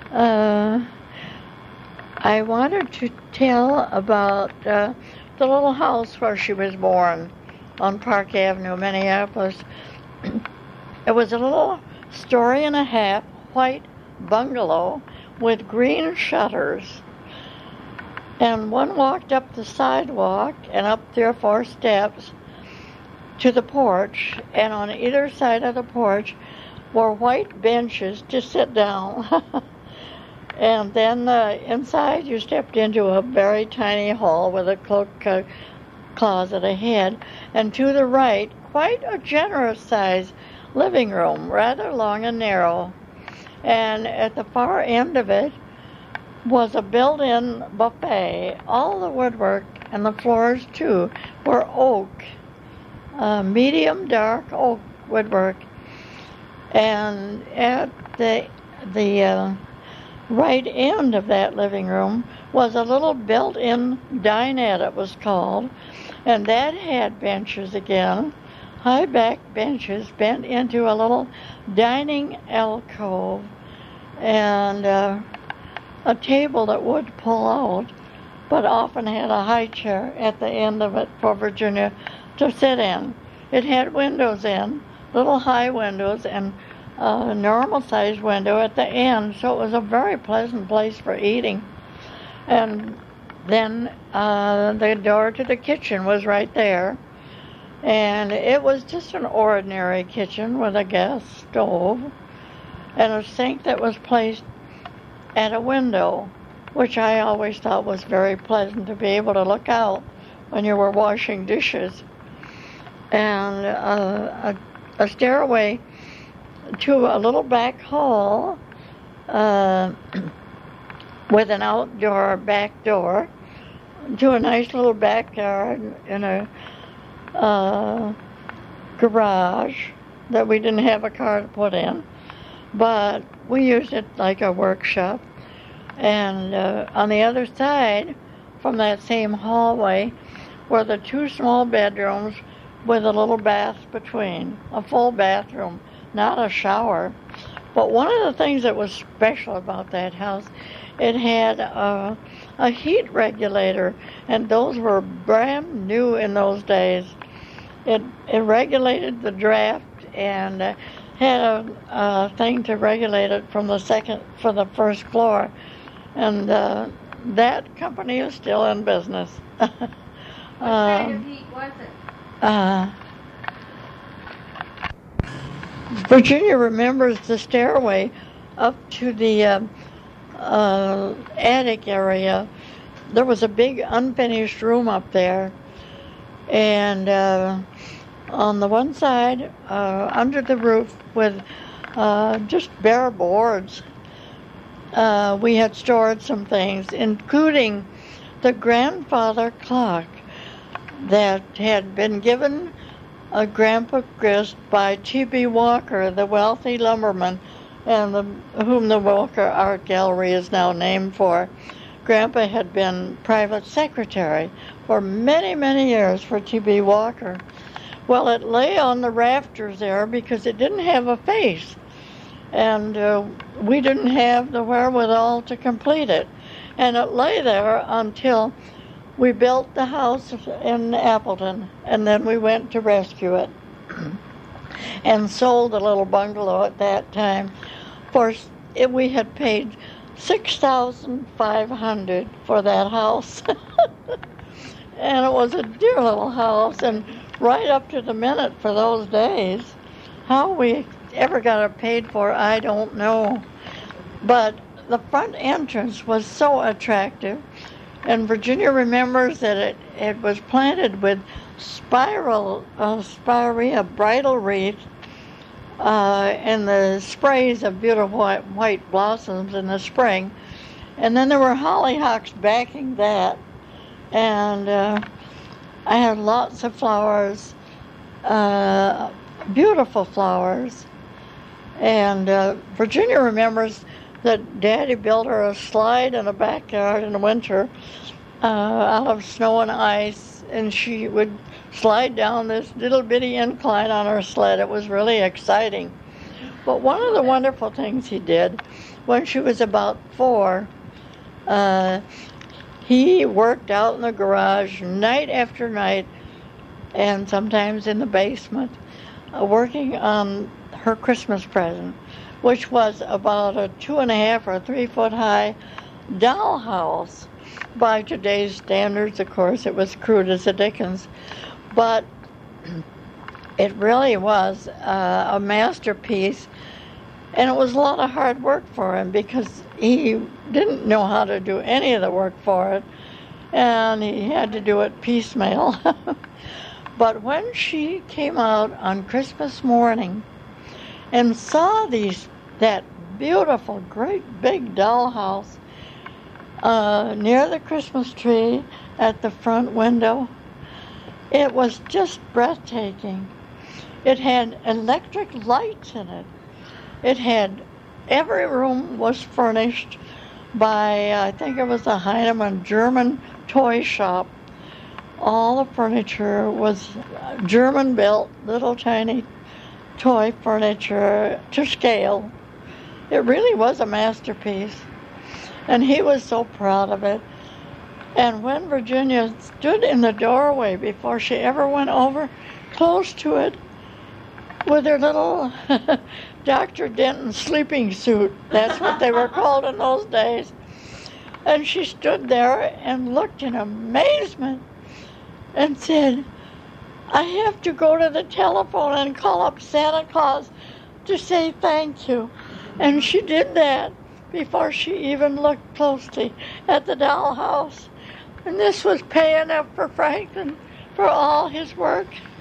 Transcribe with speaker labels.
Speaker 1: Uh, I wanted to tell about the little house where she was born on Park Avenue, Minneapolis. It was a little story and a half white bungalow with green shutters. And one walked up the sidewalk and up 3 or 4 steps to the porch, and on either side of the porch were white benches to sit down. And then inside you stepped into a very tiny hall with a cloak closet ahead, and to the right, quite a generous sized living room, rather long and narrow. And at the far end of it was a built-in buffet. All the woodwork and the floors too were oak, medium dark oak woodwork. And at the right end of that living room was a little built-in dinette, it was called, and that had benches again, high back benches bent into a little dining alcove, and a table that would pull out, but often had a high chair at the end of it for Virginia to sit in. It had windows in, little high windows, and a normal-sized window at the end, so it was a very pleasant place for eating. And then the door to the kitchen was right there, and it was just an ordinary kitchen with a gas stove and a sink that was placed at a window, which I always thought was very pleasant to be able to look out when you were washing dishes. And a stairway to a little back hall with an outdoor back door to a nice little backyard and a garage that we didn't have a car to put in, but we used it like a workshop. And on the other side from that same hallway were the 2 small bedrooms with a little bath between, a full bathroom, not a shower. But one of the things that was special about that house, it had a heat regulator, and those were brand new in those days. It regulated the draft and had a thing to regulate it from the first floor, and that company is still in business.
Speaker 2: What kind of heat was it?
Speaker 1: Virginia remembers the stairway up to the attic area. There was a big unfinished room up there, and on the one side, under the roof with just bare boards, we had stored some things, including the grandfather clock that had been given Grandpa Grist by T.B. Walker, the wealthy lumberman, and whom the Walker Art Gallery is now named for. Grandpa had been private secretary for many, many years for T.B. Walker. Well, it lay on the rafters there because it didn't have a face, and we didn't have the wherewithal to complete it. And it lay there until we built the house in Appleton, and then we went to rescue it and sold the little bungalow at that time. We had paid $6,500 for that house. And it was a dear little house, and right up to the minute for those days. How we ever got it paid for, I don't know. But the front entrance was so attractive, and Virginia remembers that it was planted with spirea bridal wreath and the sprays of beautiful white blossoms in the spring. And then there were hollyhocks backing that. And I had lots of flowers, beautiful flowers. And Virginia remembers that Daddy built her a slide in a backyard in the winter out of snow and ice, and she would slide down this little bitty incline on her sled. It was really exciting. But one of the wonderful things he did, when she was about 4, he worked out in the garage night after night, and sometimes in the basement, working on her Christmas present, which was about a 2.5 or 3 foot high dollhouse. By today's standards, of course, it was crude as the dickens, but it really was a masterpiece, and it was a lot of hard work for him because he didn't know how to do any of the work for it, and he had to do it piecemeal. But when she came out on Christmas morning and saw that beautiful, great big dollhouse near the Christmas tree at the front window, it was just breathtaking. It had electric lights in it. Every room was furnished by, I think it was a Heinemann German toy shop. All the furniture was German-built, little tiny toy furniture to scale. It really was a masterpiece. And he was so proud of it. And when Virginia stood in the doorway before she ever went over close to it with her little Dr. Denton sleeping suit, that's what they were called in those days, and she stood there and looked in amazement and said, "I have to go to the telephone and call up Santa Claus to say thank you." And she did that before she even looked closely at the dollhouse. And this was paying up for Franklin for all his work.